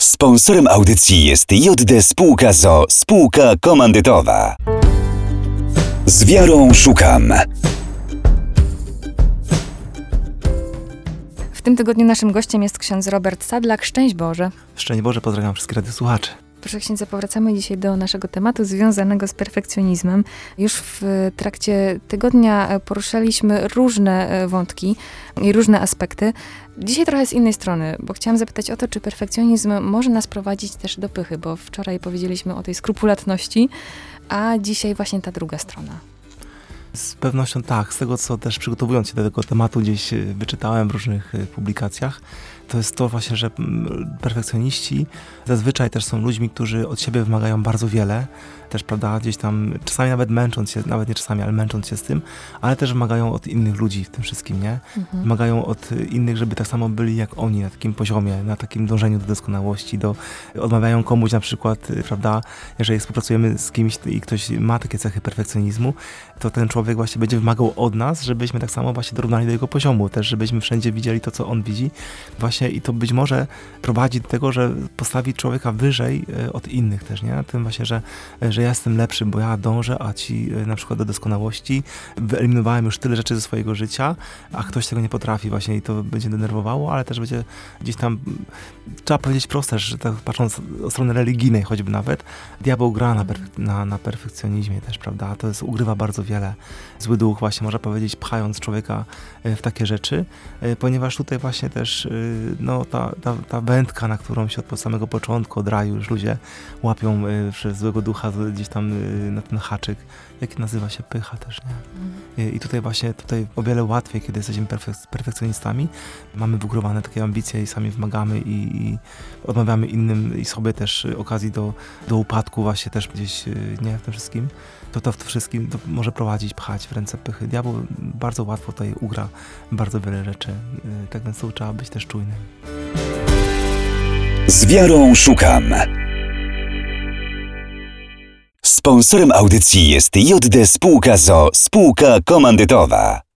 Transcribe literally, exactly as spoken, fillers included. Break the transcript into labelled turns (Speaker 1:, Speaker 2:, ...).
Speaker 1: Sponsorem audycji jest J D Spółka z o o, spółka komandytowa. Z wiarą szukam.
Speaker 2: W tym tygodniu naszym gościem jest ksiądz Robert Sadlak. Szczęść Boże.
Speaker 3: Szczęść Boże, pozdrawiam wszystkich radiosłuchaczy.
Speaker 2: Proszę księdza, powracamy dzisiaj do naszego tematu związanego z perfekcjonizmem. Już w trakcie tygodnia poruszaliśmy różne wątki i różne aspekty. Dzisiaj trochę z innej strony, bo chciałam zapytać o to, czy perfekcjonizm może nas prowadzić też do pychy, bo wczoraj powiedzieliśmy o tej skrupulatności, a dzisiaj właśnie ta druga strona.
Speaker 3: Z pewnością tak. Z tego, co też przygotowując się do tego tematu gdzieś wyczytałem w różnych publikacjach, to jest to właśnie, że perfekcjoniści zazwyczaj też są ludźmi, którzy od siebie wymagają bardzo wiele, też, prawda, gdzieś tam, czasami nawet męcząc się, nawet nie czasami, ale męcząc się z tym, ale też wymagają od innych ludzi w tym wszystkim, nie? Mhm. Wymagają od innych, żeby tak samo byli jak oni, na takim poziomie, na takim dążeniu do doskonałości, do, odmawiają komuś na przykład, prawda, jeżeli współpracujemy z kimś i ktoś ma takie cechy perfekcjonizmu, to ten człowiek właśnie będzie wymagał od nas, żebyśmy tak samo właśnie dorównali do jego poziomu, też żebyśmy wszędzie widzieli to, co on widzi. Właśnie i to być może prowadzi do tego, że postawi człowieka wyżej od innych też, nie? Tym właśnie, że, że ja jestem lepszy, bo ja dążę, a ci na przykład do doskonałości wyeliminowałem już tyle rzeczy ze swojego życia, a ktoś tego nie potrafi właśnie i to będzie denerwowało, ale też będzie gdzieś tam, trzeba powiedzieć proste, że tak patrząc od strony religijnej choćby nawet, diabeł gra na, perfek- na, na perfekcjonizmie też, prawda? To jest, ugrywa bardzo wiele. Zły duch właśnie, można powiedzieć, pchając człowieka w takie rzeczy, ponieważ tutaj właśnie też no, ta, ta, ta wędka, na którą się od samego początku, od raju już ludzie łapią przez złego ducha gdzieś tam na ten haczyk, jaki nazywa się pycha też, nie? Mm. I tutaj właśnie, tutaj o wiele łatwiej, kiedy jesteśmy perfek- perfekcjonistami, mamy wygórowane takie ambicje i sami wymagamy i, i odmawiamy innym i sobie też okazji do, do upadku właśnie też gdzieś, nie, w tym wszystkim. To to w tym wszystkim to może prowadzić, pchać w ręce pychy. Diabeł bardzo łatwo tutaj ugra bardzo wiele rzeczy. Tak więc tu trzeba być też czujnym.
Speaker 1: Z wiarą szukam. Sponsorem audycji jest J D Spółka z o o, spółka komandytowa.